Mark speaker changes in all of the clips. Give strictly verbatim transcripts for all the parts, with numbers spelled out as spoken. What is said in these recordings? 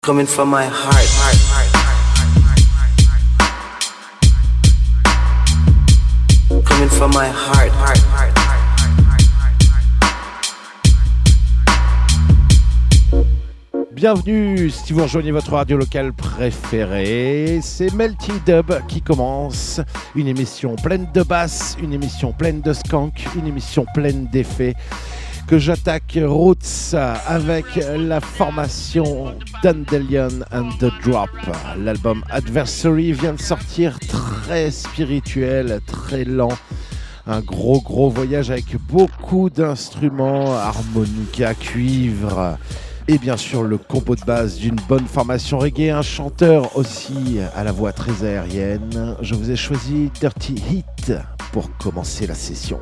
Speaker 1: Coming from my heart, heart, heart, heart. Coming from my heart, heart, heart, heart.
Speaker 2: Bienvenue si vous rejoignez votre radio locale préférée, c'est Melting Dub qui commence, une émission pleine de basse, une émission pleine de skank, une émission pleine d'effets que j'attaque Roots avec la formation Dandelion and the Drop. L'album Adversary vient de sortir, très spirituel, très lent. Un gros gros voyage avec beaucoup d'instruments, harmonica, cuivre et bien sûr le combo de base d'une bonne formation reggae, un chanteur aussi à la voix très aérienne. Je vous ai choisi Dirty Heat pour commencer la session.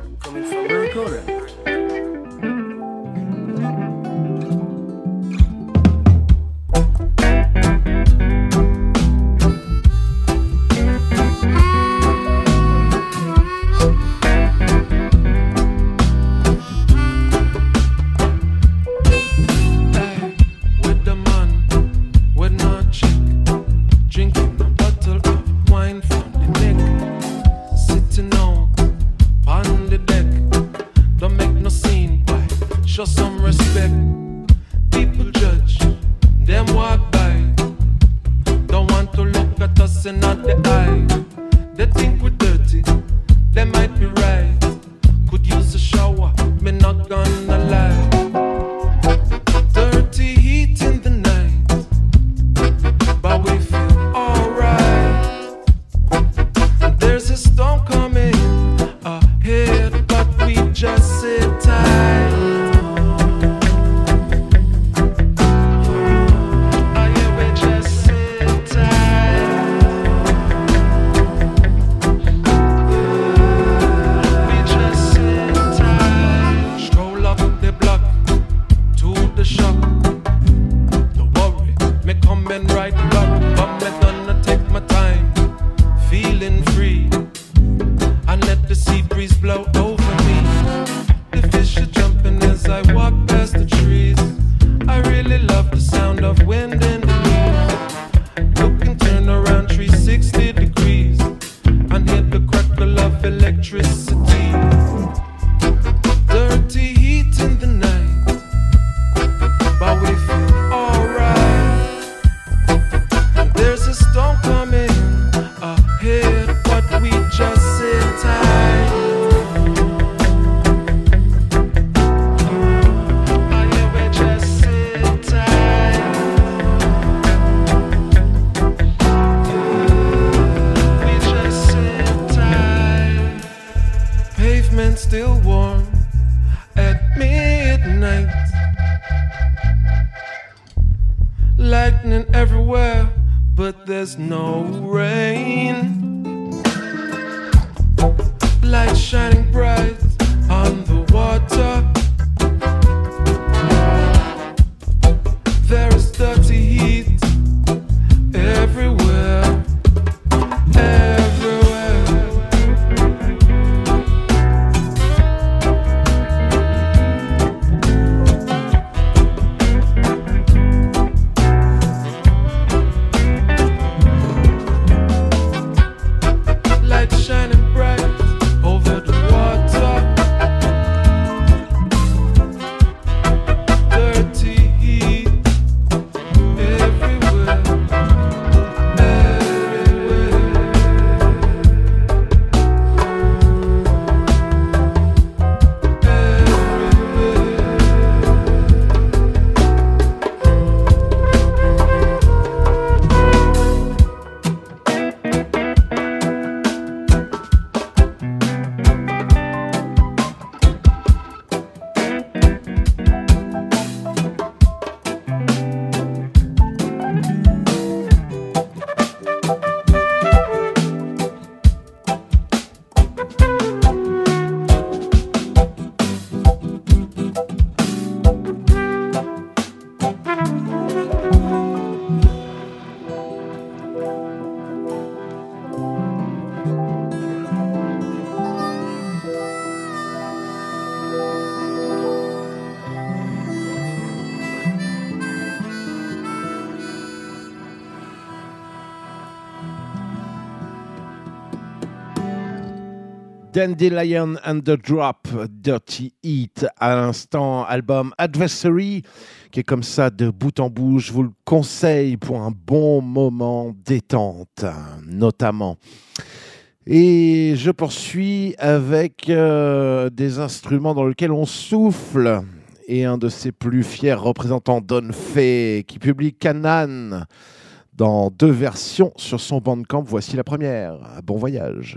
Speaker 2: Dandelion and the Drop, Dirty Heat, à l'instant, album Adversary, qui est comme ça de bout en bout. Je vous le conseille pour un bon moment détente, notamment. Et je poursuis avec euh, des instruments dans lesquels on souffle. Et un de ses plus fiers représentants, Don Fay, qui publie Canaan dans deux versions sur son Bandcamp. Voici la première. Bon voyage.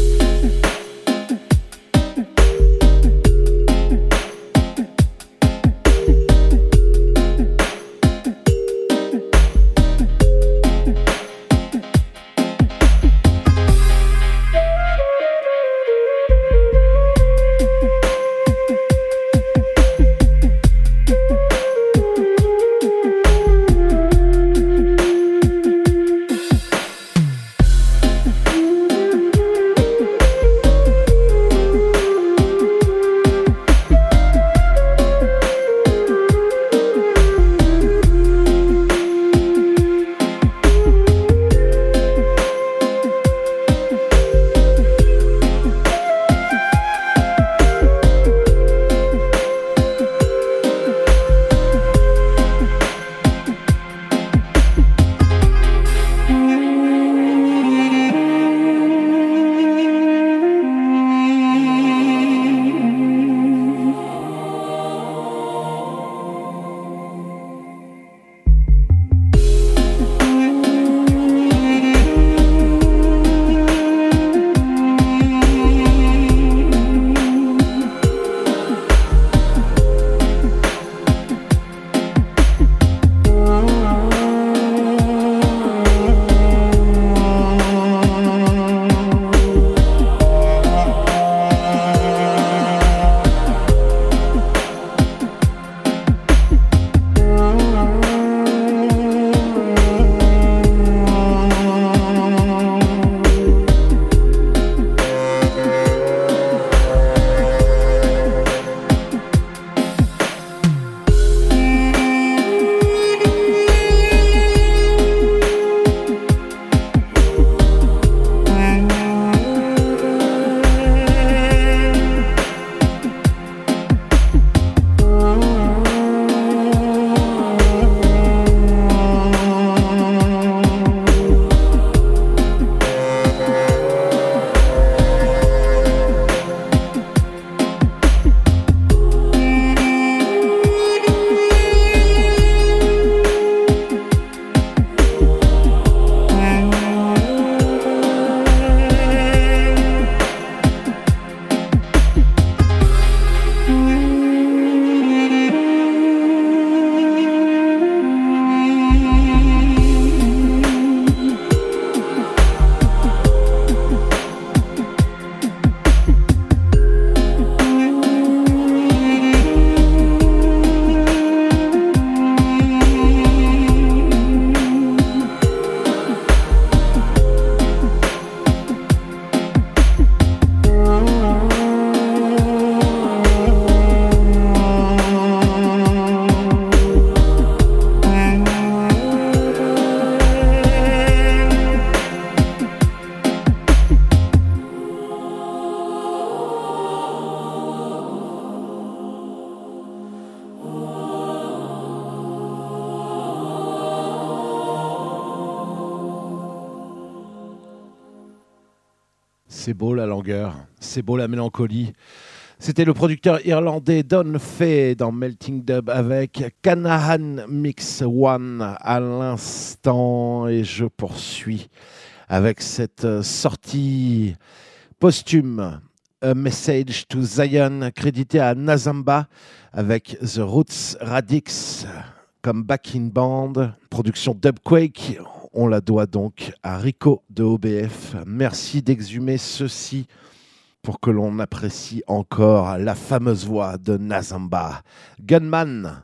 Speaker 2: C'est beau la langueur, c'est beau la mélancolie. C'était le producteur irlandais Don Fay dans Melting Dub avec Canaan Mix One à l'instant. Et je poursuis avec cette sortie posthume, A Message to Zion, crédité à Nazamba avec The Roots Radix comme backing band. Production Dubquake. On la doit donc à Rico de O B F. Merci d'exhumer ceci pour que l'on apprécie encore la fameuse voix de Nazamba. Gunman.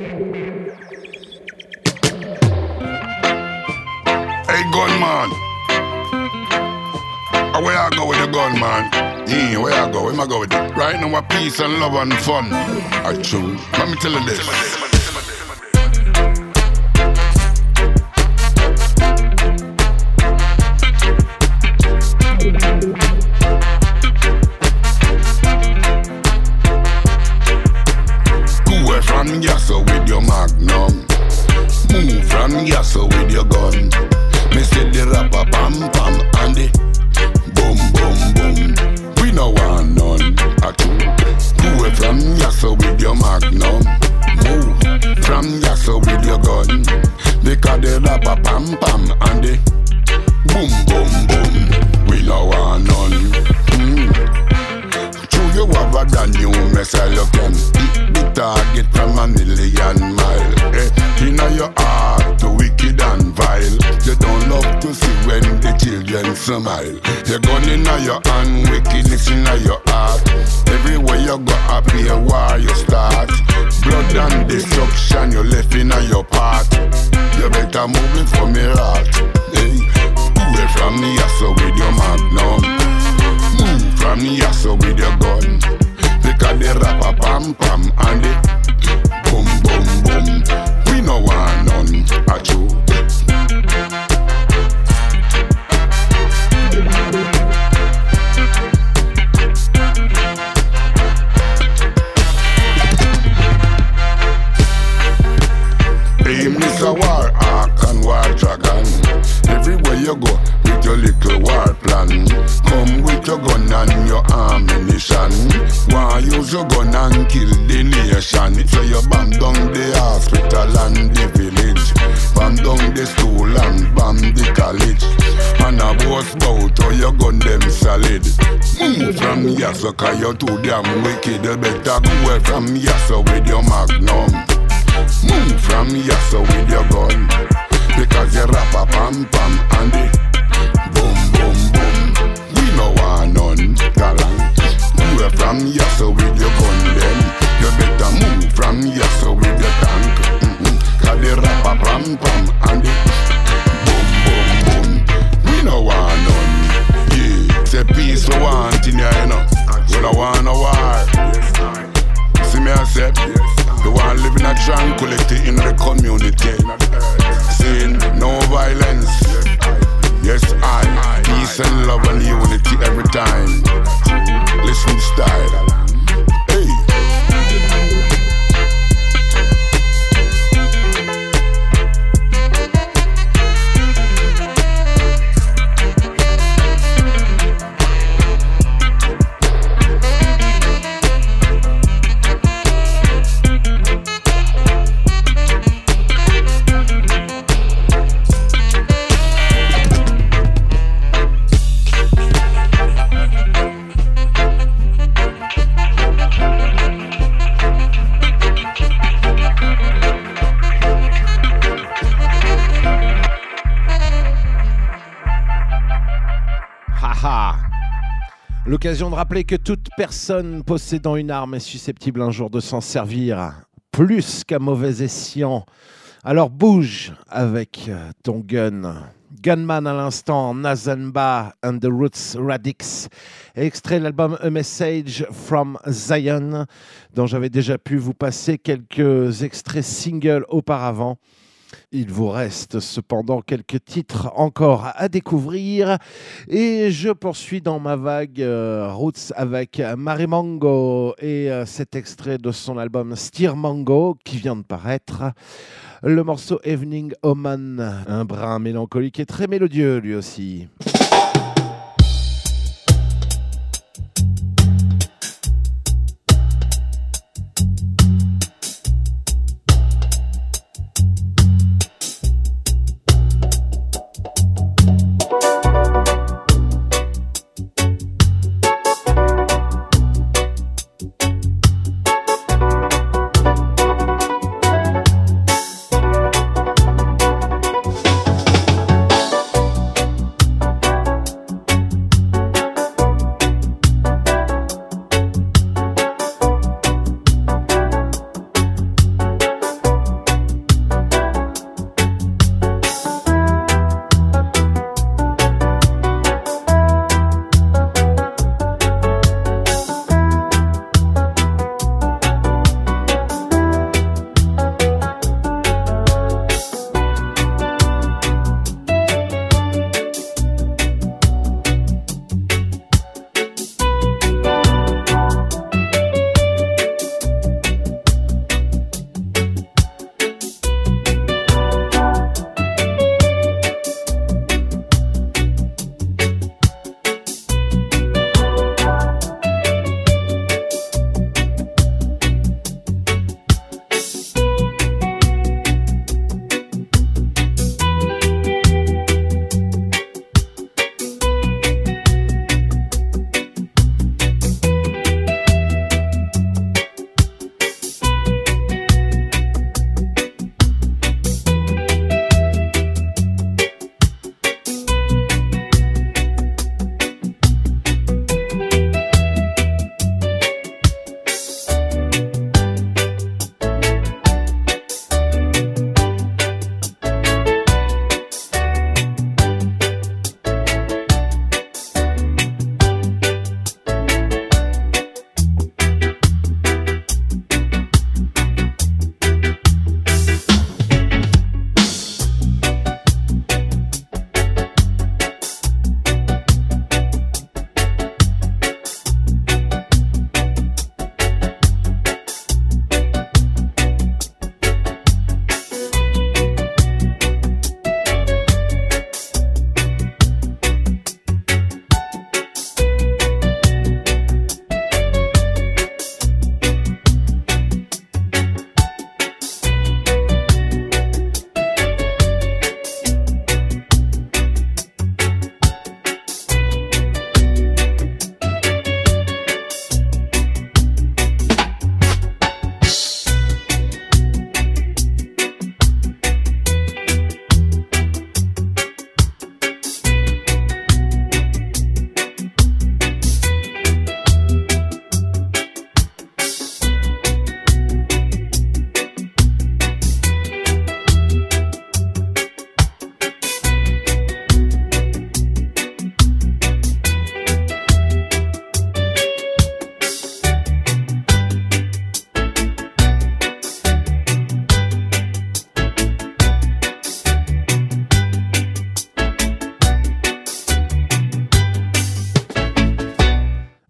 Speaker 3: Hey, Gunman. Where I go with the gunman? Yeah, where I go? Where I go with it? Right now, what peace and love and fun. I true. Let me tell you this. yasso with your gun. Me say the rapper pam pam and the boom boom boom. We no want none at all. Move from yasso with your magnum. Move from yasso with your gun. Because the rapper pam pam and the boom boom boom. We no want none. Mm. True you have a brand new missile you can hit the target from a million mile. Eh, inna your heart to wicked and vile. You don't love to see when the children smile. Your gun inna your hand, wickedness inna your heart. Everywhere you go up here, war you start. Blood and destruction you left inna your path. You better move it from your heart. Hey, away from me, so with your magnum. Move from me, so with your gun. Because the rapper pam pam and the boom boom boom. We no want none at you. Aim is a war ark and war dragon. Everywhere you go with your little war plan. Come with your gun and your ammunition. Why use your gun and kill the nation? So you bomb down the hospital and the village. Bomb down the school and bomb the college. And a boss bout or your gun them solid. Move from here so cause you're too damn wicked. You better go away from here so with your magnum. Move from here so with your gun. Because you rap a pam pam and the boom boom boom. We no want none galant. Move from here so with your gun then. You better move from here so with your tank. Mm-mm. Cause the rap a pam pam and the boom boom boom. We no want none. Yeah, say peace we want in here, you know. We no want no war. See me I said, the one living a tranquility in the community. Saying no violence. Yes, I. Peace and love and unity every time. Listen style. Hey.
Speaker 2: L'occasion de rappeler que toute personne possédant une arme est susceptible un jour de s'en servir plus qu'à mauvais escient. Alors bouge avec ton gun. Gunman à l'instant, Nazanba and the Roots Radix, extrait de l'album A Message from Zion, dont j'avais déjà pu vous passer quelques extraits singles auparavant. Il vous reste cependant quelques titres encore à découvrir et je poursuis dans ma vague euh, Roots avec Marimango et euh, cet extrait de son album Steer Mango qui vient de paraître. Le morceau Evening Oman, un brin mélancolique et très mélodieux lui aussi.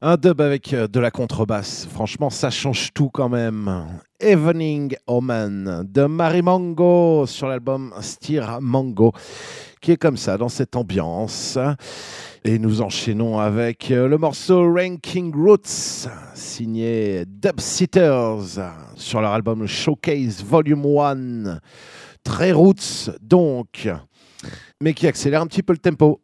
Speaker 2: Un dub avec de la contrebasse, franchement ça change tout quand même. Evening Omen de Marimango sur l'album Steer Mango, qui est comme ça dans cette ambiance. Et nous enchaînons avec le morceau Ranking Roots, signé Dubsitters sur leur album Showcase Volume un. Très roots donc, mais qui accélère un petit peu le tempo.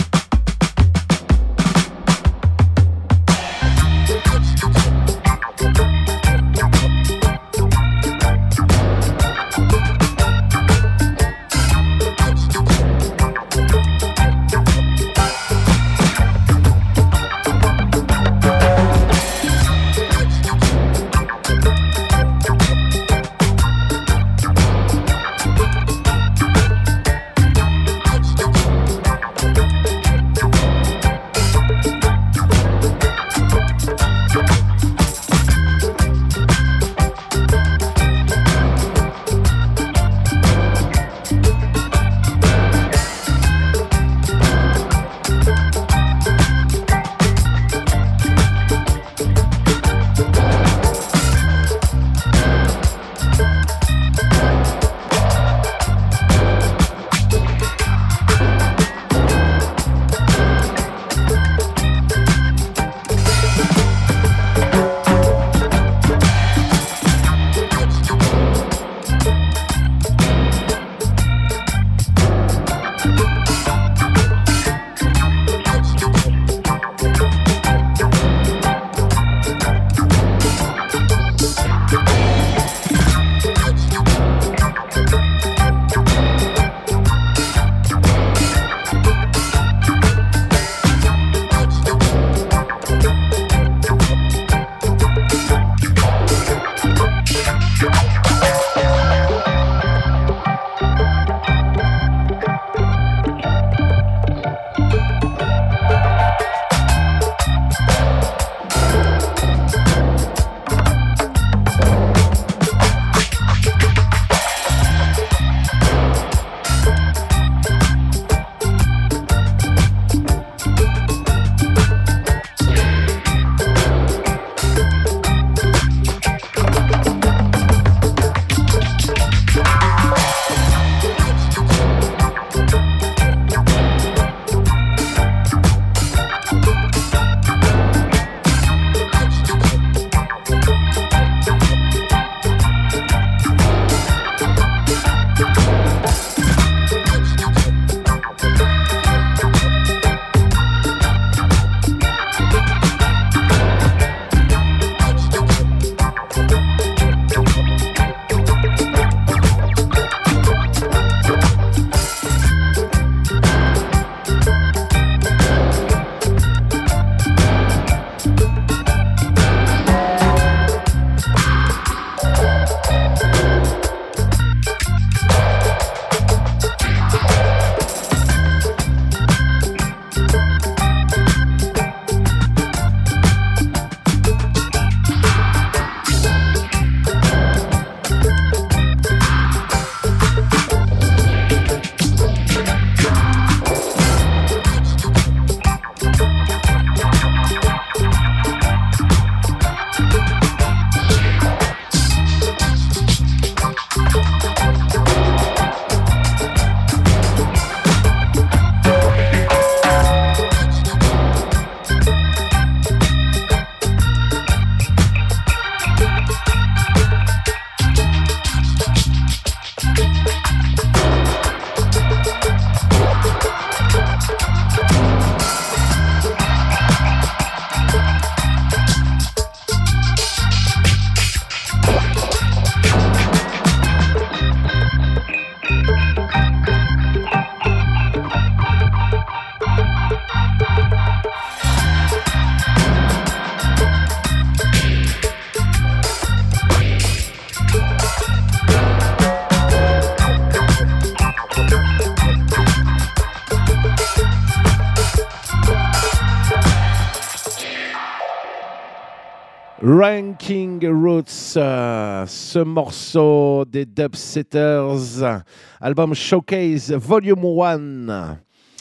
Speaker 2: Ranking Roots, euh, ce morceau des Dubsitters, album Showcase Volume un.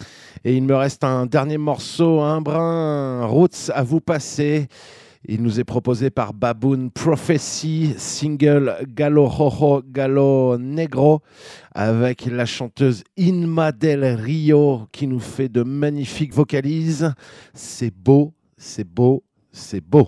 Speaker 2: Et il me reste un dernier morceau, un brin, Roots à vous passer. Il nous est proposé par Baboon Prophecy, single Galo Rojo, Galo Negro, avec la chanteuse Inma Del Rio qui nous fait de magnifiques vocalises. C'est beau, c'est beau, c'est beau.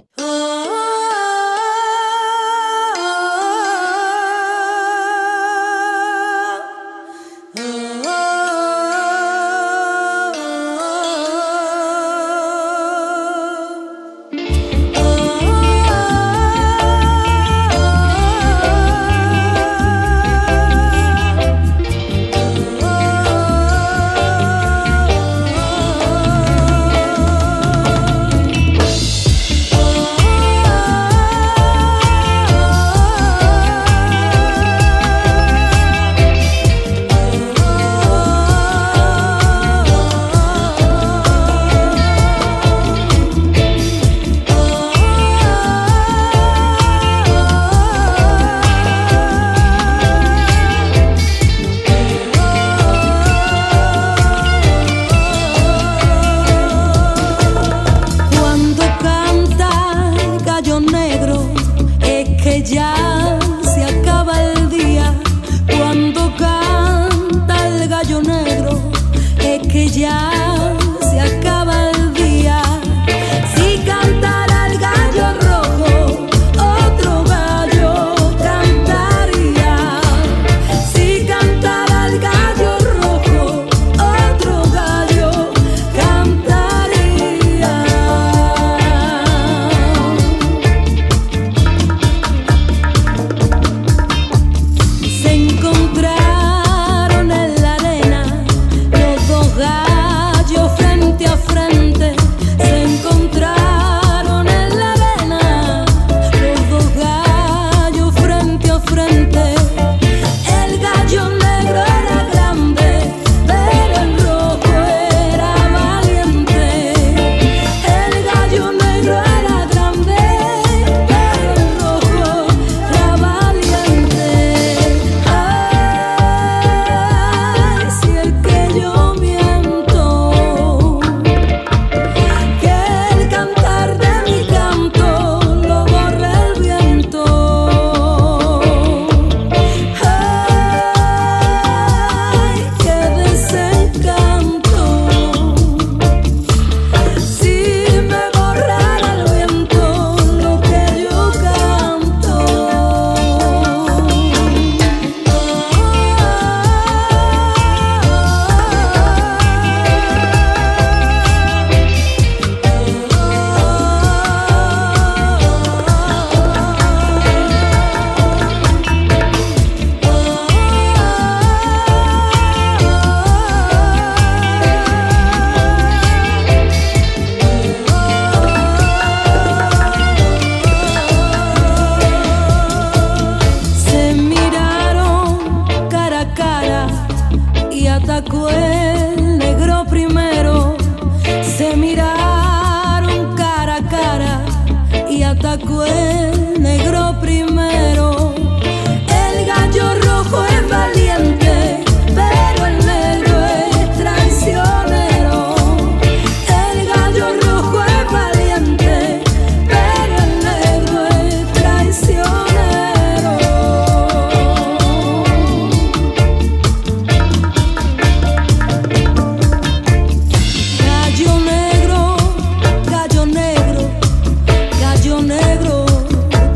Speaker 4: Gallo negro,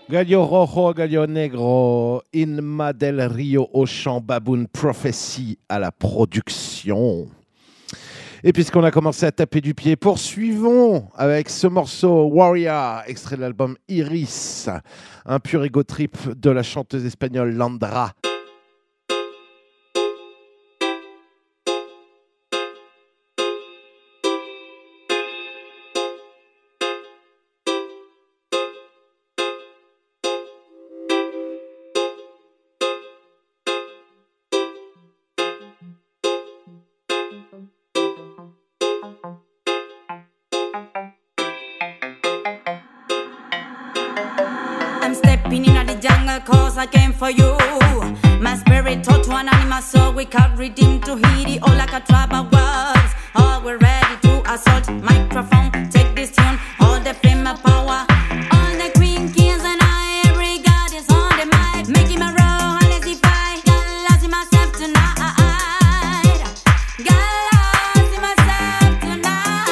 Speaker 2: Gallo Rojo, Gallo Negro, Inma del Rio au chant, Baboon Prophecy à la production. Et puisqu'on a commencé à taper du pied, poursuivons avec ce morceau Warrior, extrait de l'album Iris, un pur ego trip de la chanteuse espagnole Landra.
Speaker 4: Cause I came for you. My spirit taught to an animal, so we can't redeem to heed it all like a tribe of words. All we're ready to assault microphone. Take this tune, all the fame of power. All the queen kings and I, every god is on the mic. Making my roll, let's defy. Got lost in myself tonight. Got lost in myself tonight.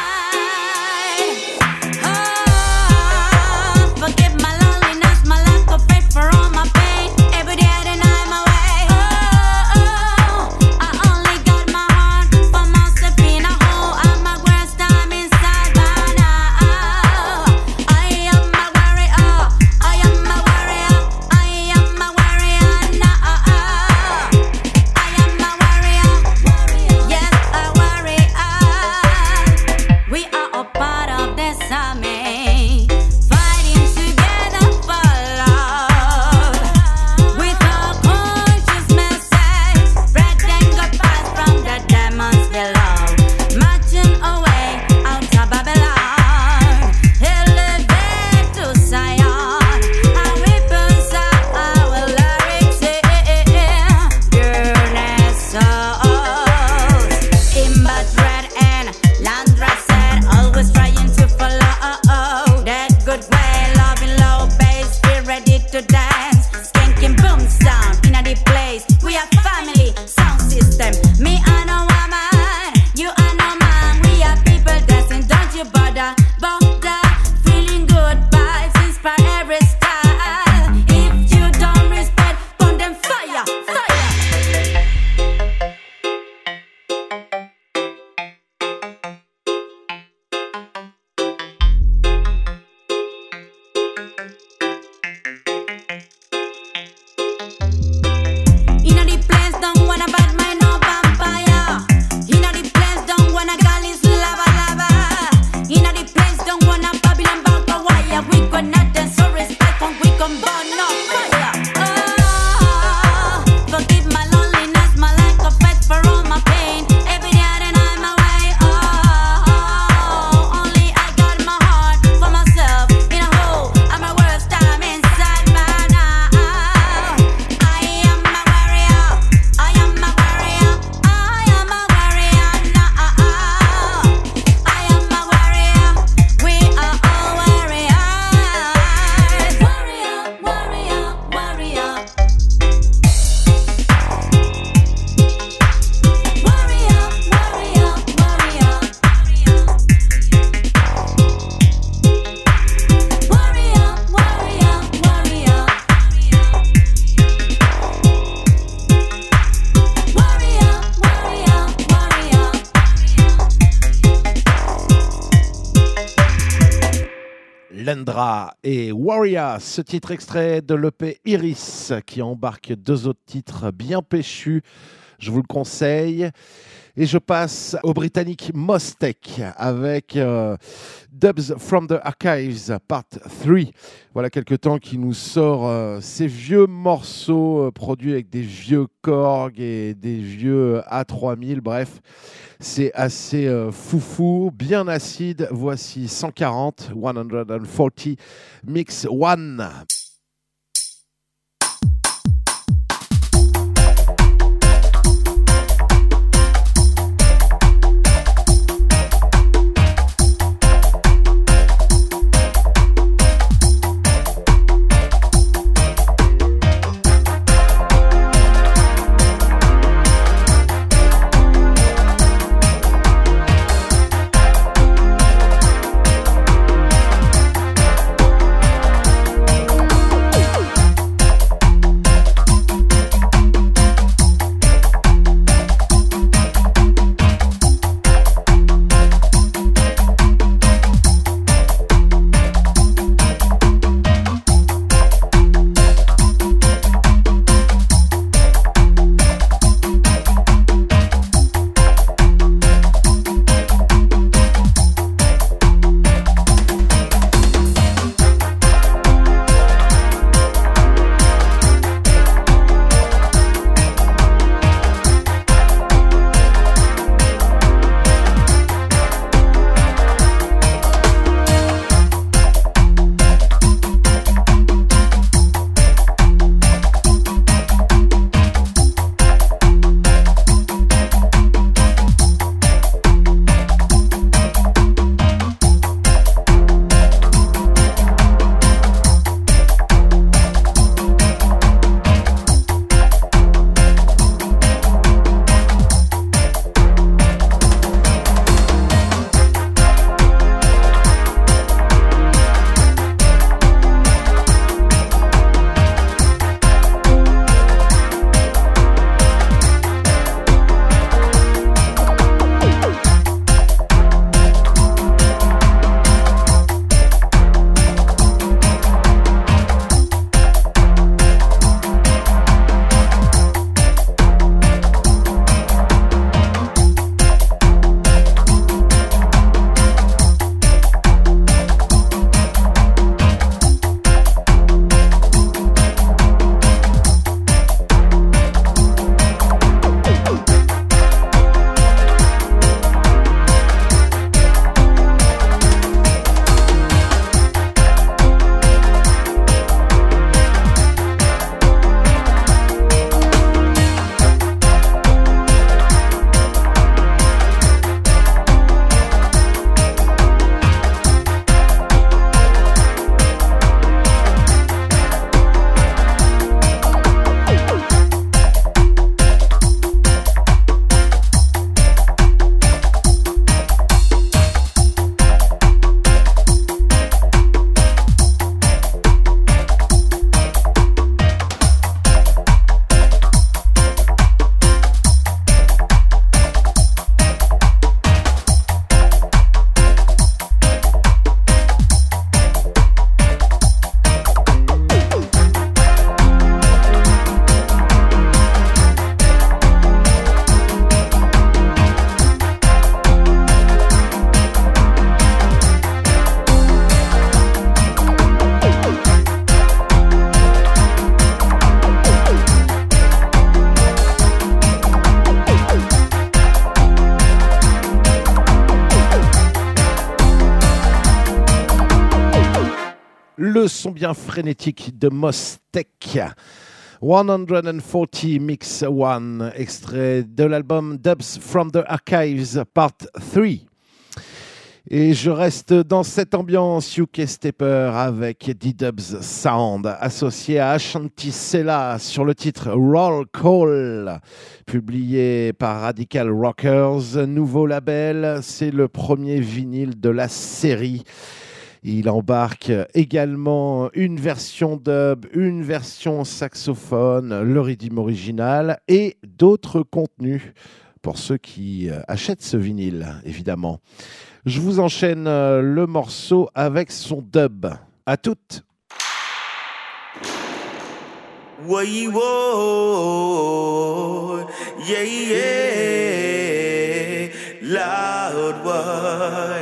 Speaker 4: Oh, forgive my loneliness, my lack of faith for all my pain. Every day I deny my way. Oh, oh, I only got my heart for myself in a hole. I'm a worst time inside by now. I am a warrior. I am a warrior. I am a warrior now. I am a warrior. Yes, a warrior. We are a part of this army, fighting together for love. With our conscious message, spreading good vibes from the demons below. Marching away out of Babylon, elevate to Zion. Our weapons are our lyrics, pureness souls. Imbat Red and Landra said, always trying to follow that good way, loving low bass, feel ready to dance. Skanking boom sound in a deep place. We are family sound system. Me I know woman, you I know man. We are people dancing, don't you bother, bother. Feeling good vibes, inspire every style. If you don't respect, burn them fire, fire. Inna the place don't wanna bad mind no vampire. Inna the place don't wanna gallons lava lava. Inna the place don't wanna Babylon bout a wire. We gonna dance so respect and we can burn no fire. Oh, forgive my loneliness, my lack of faith for all my pain. Every day I deny my way. Oh, only I got my heart for myself in a hole. I'm a worst time inside by now. I am a warrior. I am a warrior. I am a warrior now. I am a warrior. We are all warriors. Warrior, warrior, warrior. Warrior, warrior, warrior. Warrior, warrior, warrior. Warrior, warrior, warrior.
Speaker 2: Landra et Warrior, ce titre extrait de l'E P Iris qui embarque deux autres titres bien péchus, je vous le conseille. Et je passe au britannique Mostek avec euh, Dubs from the Archives Part trois. Voilà quelque temps qui nous sort euh, ces vieux morceaux euh, produits avec des vieux Korg et des vieux A trois mille. Bref, c'est assez euh, foufou, bien acide. Voici cent quarante, cent quarante Mix One.
Speaker 4: Warrior,
Speaker 2: Le son bien frénétique de Mostek. cent quarante Mix one, extrait de l'album Dubs from the Archives Part trois. Et je reste dans cette ambiance U K Stepper avec D-Dubs Sound associé à Ashanti Sela sur le titre Roll Call, publié par Radical Rockers, nouveau label, c'est le premier vinyle de la série. Il embarque également une version dub, une version saxophone, le rythme original et d'autres contenus pour ceux qui achètent ce vinyle, évidemment. Je vous enchaîne le morceau avec son dub. À toutes.
Speaker 5: Way, whoa, yeah, yeah, loud boy.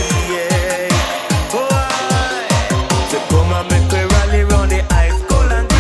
Speaker 5: Come and make we rally round the ice cold and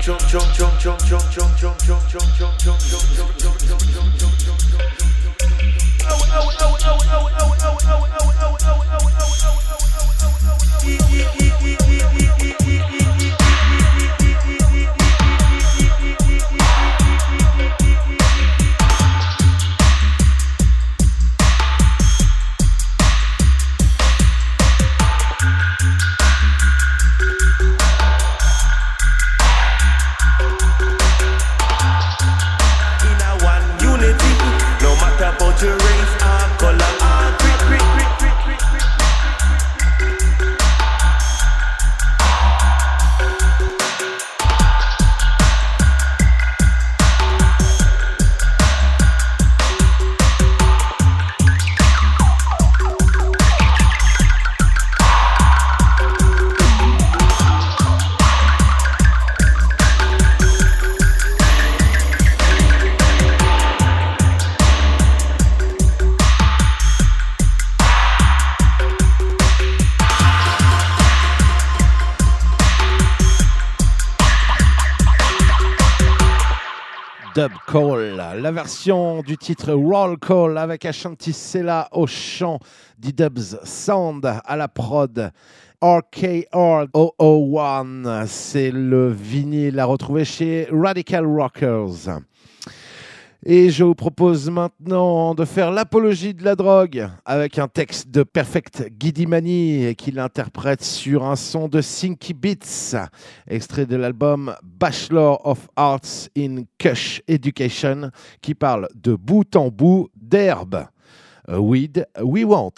Speaker 2: Dub Call, la version du titre Roll Call avec Ashanti Sela au chant, D-Dubs Sound à la prod. R K R zéro zéro un, c'est le vinyle à retrouver chez Radical Rockers. Et je vous propose maintenant de faire l'apologie de la drogue avec un texte de Perfect Guidimani qui l'interprète sur un son de Synky Beats, extrait de l'album Bachelor of Arts in Kush Education, qui parle de bout en bout d'herbe. A weed we want.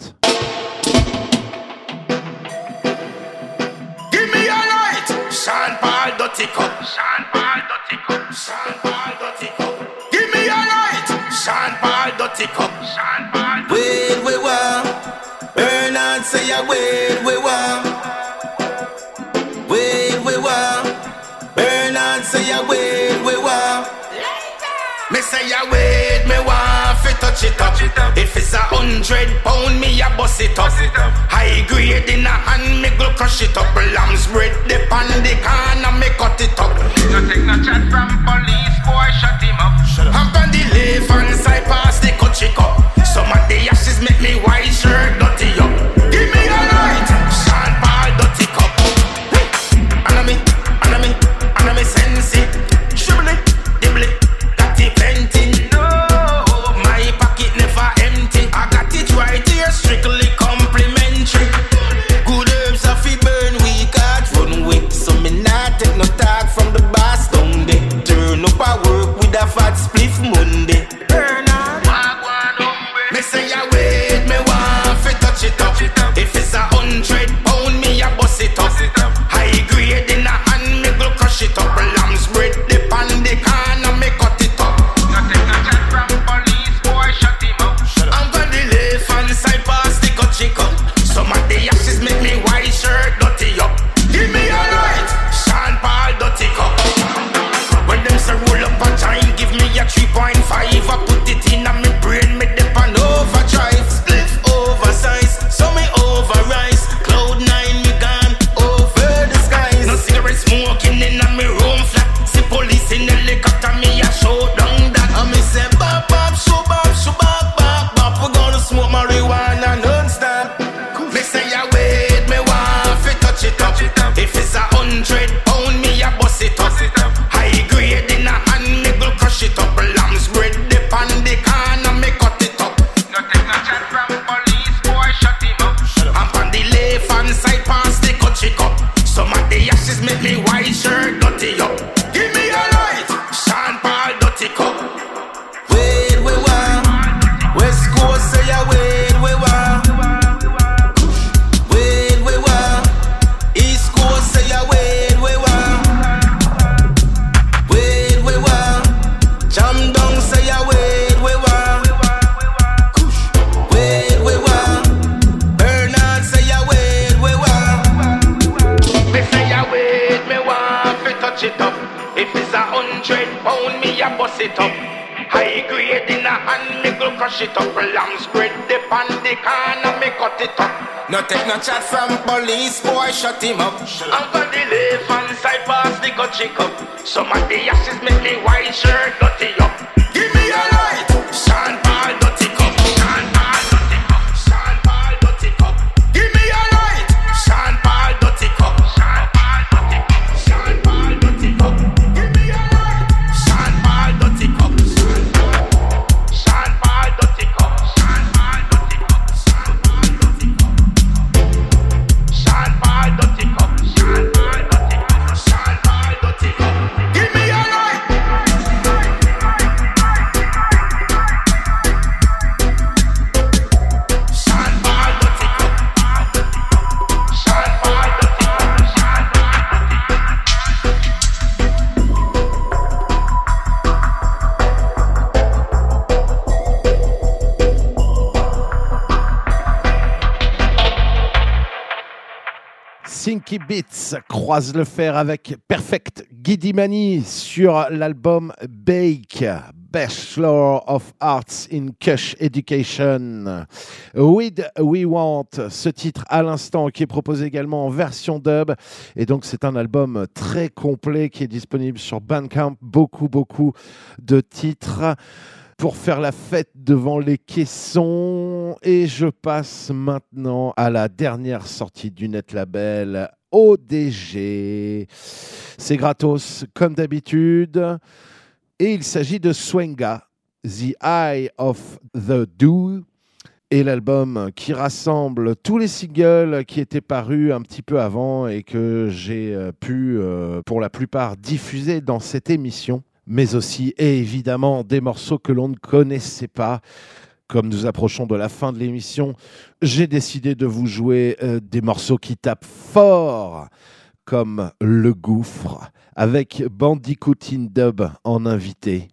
Speaker 3: Give me a light, Sean Paul Dirty Cup, Sean Paul Dirty Cup, Sean Paul Dirty Cup. Give me a light, Sean Paul Dirty Cup, Sean Paul.
Speaker 5: Wait, we want. Burn and say a wait, we want. Wait, we want. Burn and say a wait, we want.
Speaker 3: Me say a wait, me want fi touch it up. If it's a hundred pound, me a bust it up. High grade in a hand, me go crush it up. Lamb's bread dip on the corner, me cut it up.
Speaker 6: No take no chat from police, boy, shut him up.
Speaker 3: I'm on the left hand side past the country cup. Some of the ashes make me white shirt dirty up. Give me a light, Sean Paul Dirty Cup. And me, and me, and me sense it. Shibble it, dibble it, got it plenty. No, my pocket never empty. I got it right here, strictly complimentary. Good herbs have to burn, we can't run with. So me not take no talk from the boss down there. Turn up a work with a fat spliff Monday. Burn on, me say I wait, me want fi touch it up. If it's a hundred pound, me a bust it up. High grade in a hand, me go crush it up. Lamb's bread dip on the corner, me cut it up.
Speaker 6: No take no chat from police, boy, shut him up.
Speaker 3: I'm on the left hand side past the country cup. Some of the ashes make me white shirt dirty up. Give me a light, Sean Paul Dirty Cup. When them say roll up a time, give me a three point five. I put it in a me brain, me dip on overdrive. Split oversize, so me overrise. Cloud nine me gone over the skies. No cigarette smoking in a me room flat. See police in helicopter, me a show down that. And me say bop bop, shoo bop, shoo bop bop bop. We gonna smoke marijuana non-stop. Me say I wait, me want fi touch it up. If it's a hundred pound, me a bust it up. High grade in a hand, me go crush it up. Lamb's bread dip on the corner, me cut it up.
Speaker 6: No take no chat from police, boy, shut him up.
Speaker 3: I'm on the left hand side past the country cup. Some of the ashes make me white shirt dirty up. Give me a light, Sean Paul Dirty Cup.
Speaker 5: Wait, we want. West Coast say a wait, we want. Wait, we want. East Coast say a wait, we want. Wait, we want. Jam down say a wait, we want. Wait, we want. Bernard say a wait, we want.
Speaker 3: Me say I wait, me want fi touch it up. If it's a hundred pound, me a bust it up. High grade in a hand, me go crush it up. Lamb's bread dip on the corner, me cut it up.
Speaker 5: No take no chat from police, boy, shut him up.
Speaker 6: Uncle the left hand side pass the cut chick up. Some of the ashes make me white shirt dirty up.
Speaker 5: Give me a light,
Speaker 6: Sean Paul dirty cup. Sean Paul dirty cup. Sean Paul dirty cup.
Speaker 5: give me a light.
Speaker 6: Sean Paul dirty cup. Sean Paul dirty cup. Sean Paul dirty cup.
Speaker 5: Give me a light.
Speaker 6: Sean Paul dirty cup. Sean Paul dirty cup. Sean Paul dirty cup. Sean Paul dirty cup. Sean Paul dirty cup. Sean Paul dirty cup. Sean Paul dirty cup.
Speaker 5: Give me a light.
Speaker 6: Sean Paul dirty cup. Sean Paul dirty cup. Sean
Speaker 2: Synky Beats croise le fer avec Perfect Gidimani sur l'album Bake, Bachelor of Arts in Kush Education. With We Want, ce titre à l'instant qui est proposé également en version dub. Et donc c'est un album très complet qui est disponible sur Bandcamp. Beaucoup, beaucoup de titres pour faire la fête devant les caissons. Et je passe maintenant à la dernière sortie du net label O D G. C'est gratos comme d'habitude. Et il s'agit de Swenga, The Eye of the Dew. Et l'album qui rassemble tous les singles qui étaient parus un petit peu avant et que j'ai pu, euh, pour la plupart, diffuser dans cette émission. Mais aussi, et évidemment, des morceaux que l'on ne connaissait pas. Comme nous approchons de la fin de l'émission, j'ai décidé de vous jouer euh, des morceaux qui tapent fort, comme Le Gouffre, avec Bandicoot in Dub en invité.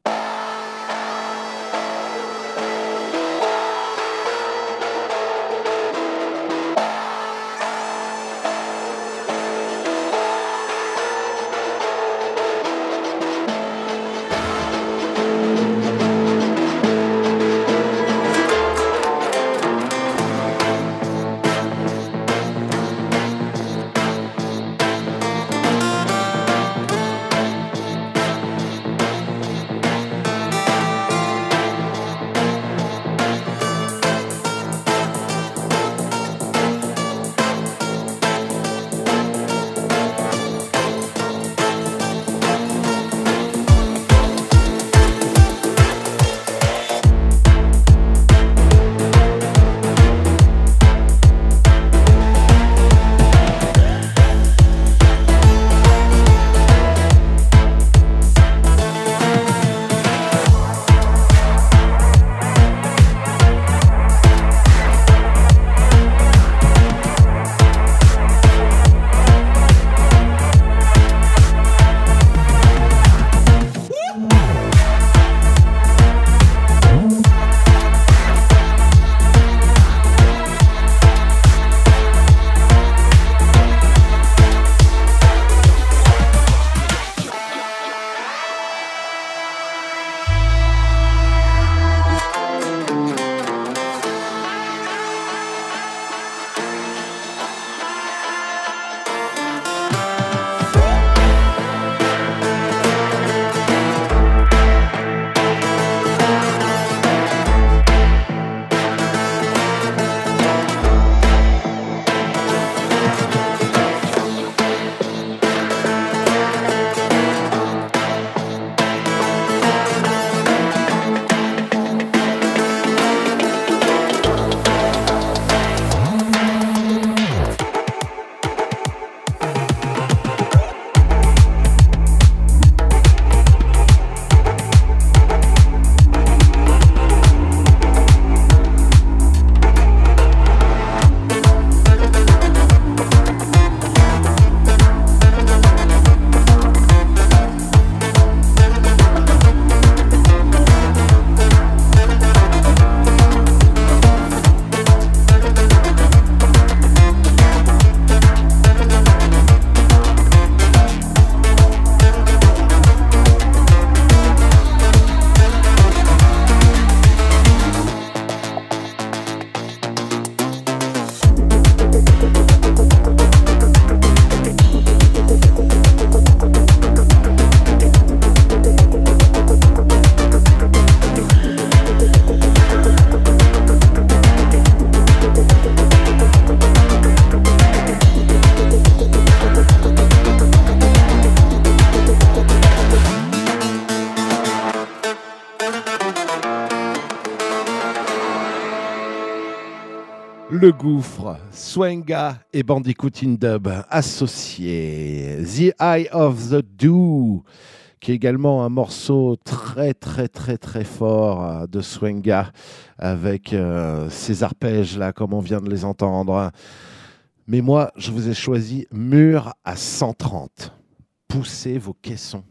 Speaker 2: Le Gouffre, Swenga et Bandicoot in Dub associés. The Eye of the Dew, qui est également un morceau très très très très fort de Swenga, avec euh, ces arpèges là comme on vient de les entendre. Mais moi, je vous ai choisi Mur à cent trente. Poussez vos caissons.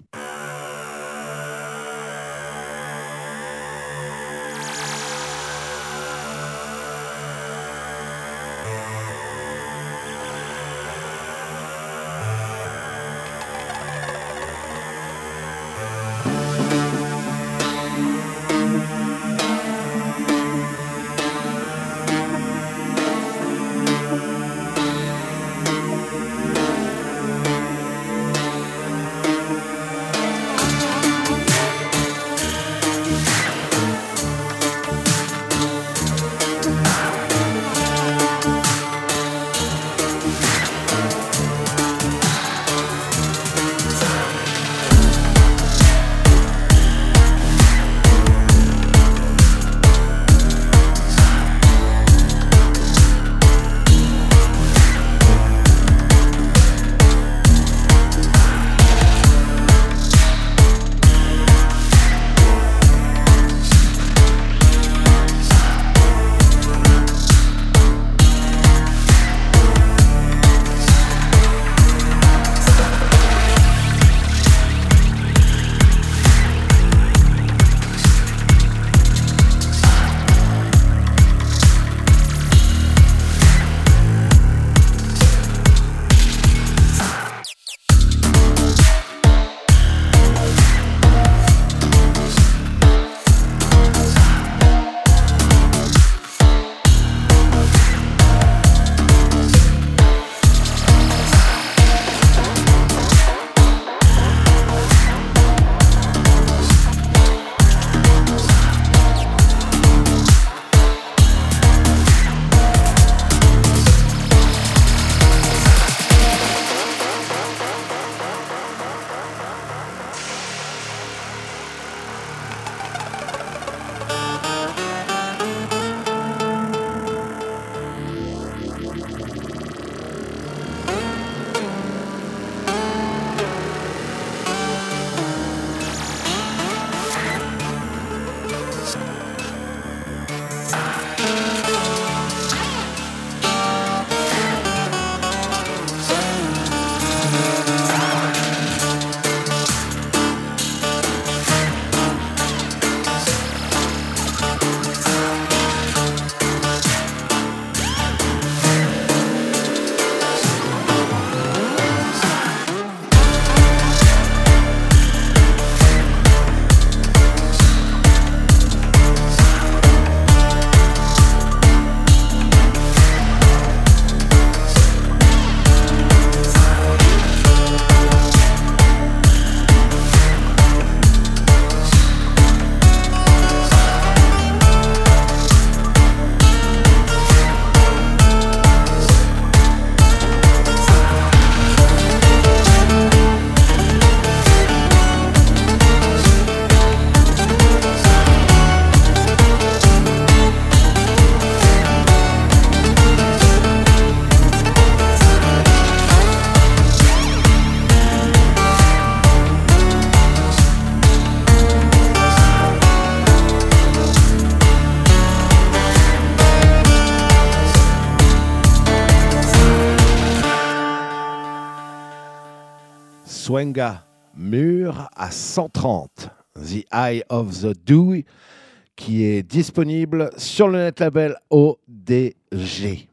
Speaker 2: Swenga, Mur à cent trente, The Eye of the Dew, qui est disponible sur le net label O D G.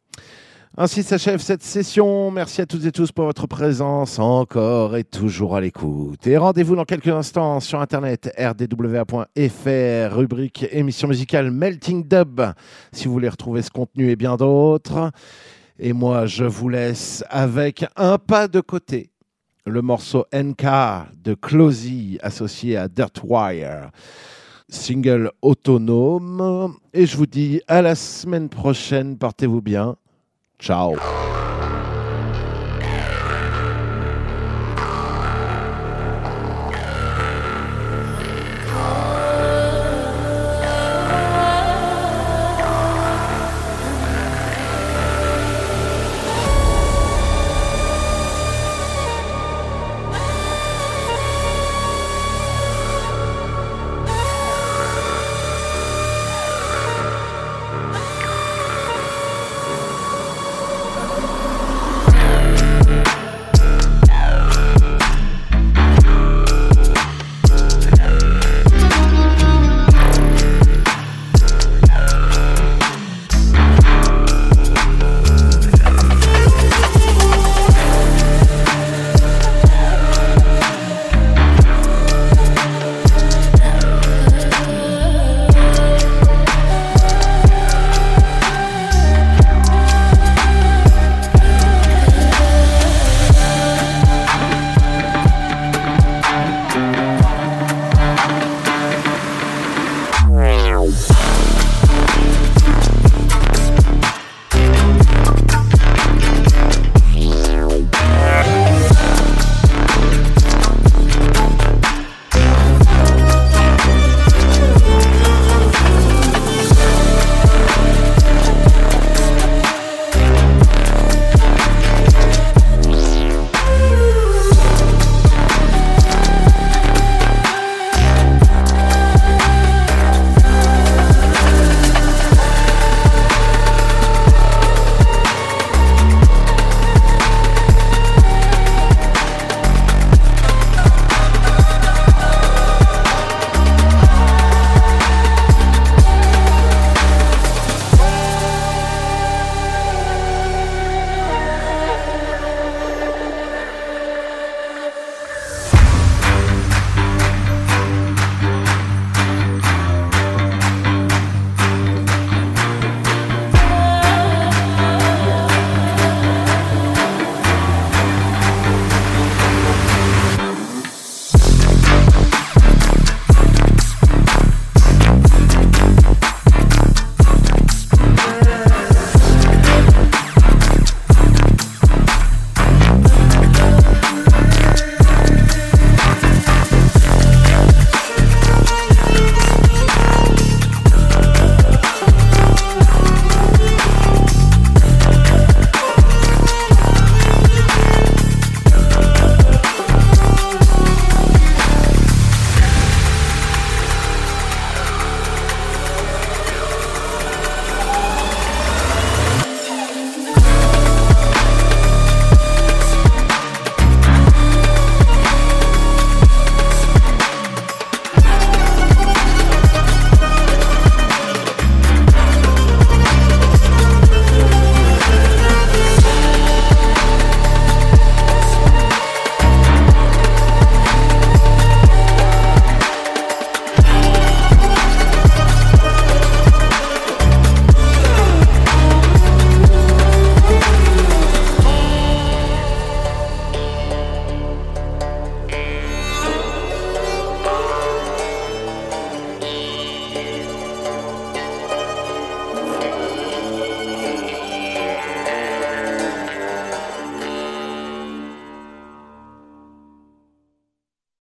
Speaker 2: Ainsi s'achève cette session. Merci à toutes et tous pour votre présence, encore et toujours à l'écoute. Et rendez-vous dans quelques instants sur internet, r d w a point f r, rubrique émission musicale Melting Dub, si vous voulez retrouver ce contenu et bien d'autres. Et moi, je vous laisse avec un pas de côté, le morceau N K de Closey associé à Dirtwire, single autonome. Et je vous dis à la semaine prochaine, portez-vous bien. Ciao.